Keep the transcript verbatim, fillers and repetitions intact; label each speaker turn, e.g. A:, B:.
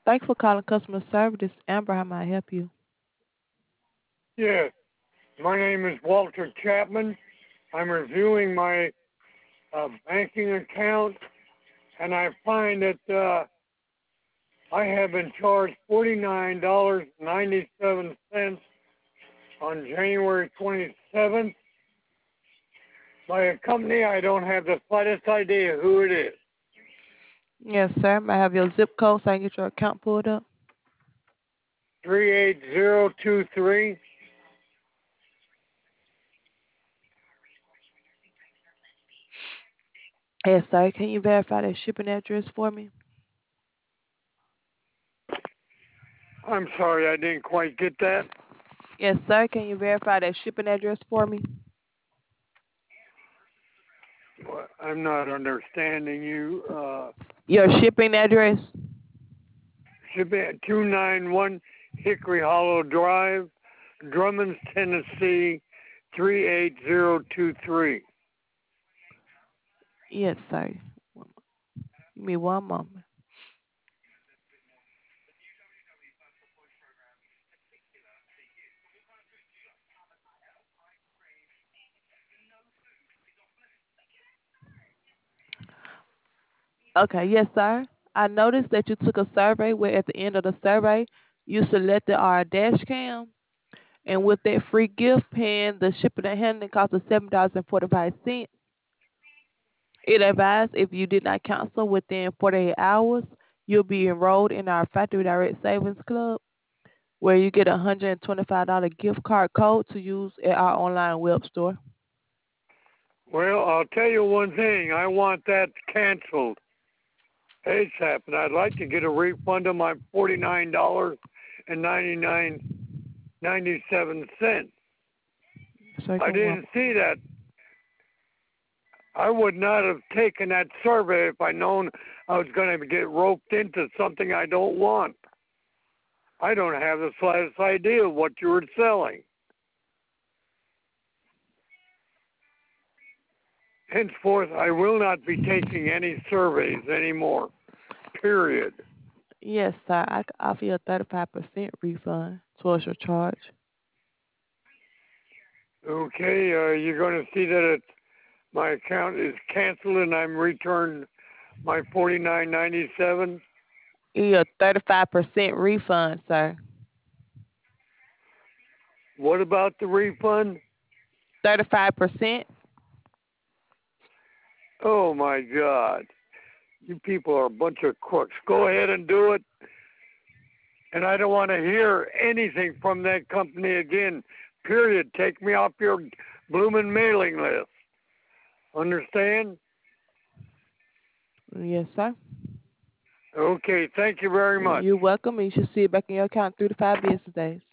A: Thanks for calling customer service. This is Amber. How may I help you?
B: Yes, my name is Walter Chapman. I'm reviewing my uh, banking account, and I find that uh, I have been charged forty-nine dollars and ninety-seven cents on January twenty-seventh by a company I don't have the slightest idea who it is.
A: Yes, sir. May I have your zip code so I can get your account pulled up?
B: three eight zero two three.
A: Yes, sir. Can you verify that shipping address for me?
B: I'm sorry, I didn't quite get that.
A: Yes, sir. Can you verify that shipping address for me?
B: Well, I'm not understanding you. Uh,
A: Your shipping address?
B: should be at two ninety-one Hickory Hollow Drive, Drummond, Tennessee, three eight zero two three.
A: Yes, sir. Give me one moment. Okay, yes, sir. I noticed that you took a survey where at the end of the survey you selected our dash cam. And with that free gift, paying the shipping and handling cost of seven dollars and forty-five cents. It advised if you did not cancel within forty-eight hours, you'll be enrolled in our Factory Direct Savings Club, where you get a one hundred twenty-five dollars gift card code to use at our online web store.
B: Well, I'll tell you one thing. I want that canceled ASAP, and I'd like to get a refund of my forty-nine dollars and ninety-nine ninety-seven cents.
A: So
B: I didn't see that. I would not have taken that survey if I'd known I was going to get roped into something I don't want. I don't have the slightest idea of what you were selling. Henceforth, I will not be taking any surveys anymore. Period.
A: Yes, sir. I can offer you a thirty-five percent refund towards your charge.
B: Okay, uh, you're going to see that it, my account is canceled and I'm returned my forty-nine ninety-seven.
A: You a thirty-five percent refund, sir.
B: What about the refund?
A: thirty-five percent?
B: Oh my God. You people are a bunch of crooks. Go ahead and do it. And I don't want to hear anything from that company again. Period. Take me off your blooming mailing list. Understand?
A: Yes, sir.
B: Okay, thank you very much.
A: You're welcome. You should see it back in your account three to five business days.